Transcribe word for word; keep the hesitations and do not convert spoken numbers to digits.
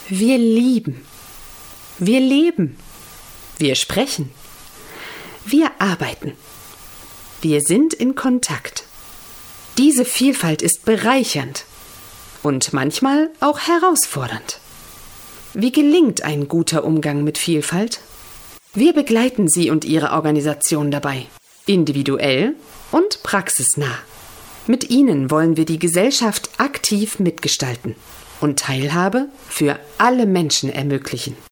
Wir lieben. Wir leben. Wir sprechen. Wir arbeiten. Wir sind in Kontakt. Diese Vielfalt ist bereichernd und manchmal auch herausfordernd. Wie gelingt ein guter Umgang mit Vielfalt? Wir begleiten Sie und Ihre Organisation dabei, individuell und praxisnah. Mit Ihnen wollen wir die Gesellschaft aktiv mitgestalten und Teilhabe für alle Menschen ermöglichen.